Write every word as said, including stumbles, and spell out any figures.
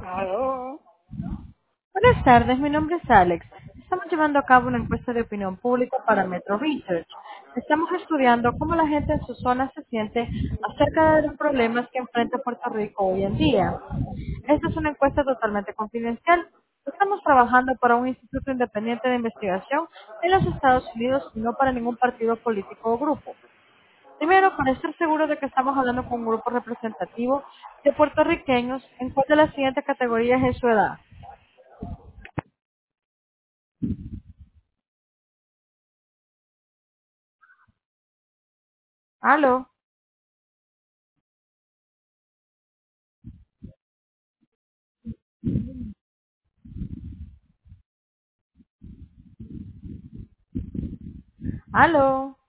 Aló. Buenas tardes, mi nombre es Alex. Estamos llevando a cabo una encuesta de opinión pública para Metro Research. Estamos estudiando cómo la gente en su zona se siente acerca de los problemas que enfrenta Puerto Rico hoy en día. Esta es una encuesta totalmente confidencial. Estamos trabajando para un instituto independiente de investigación en los Estados Unidos y no para ningún partido político o grupo. Primero, para estar seguro de que estamos hablando con un grupo representativo de puertorriqueños, en cuál de las siguientes categorías es su edad. ¿Aló? ¿Aló?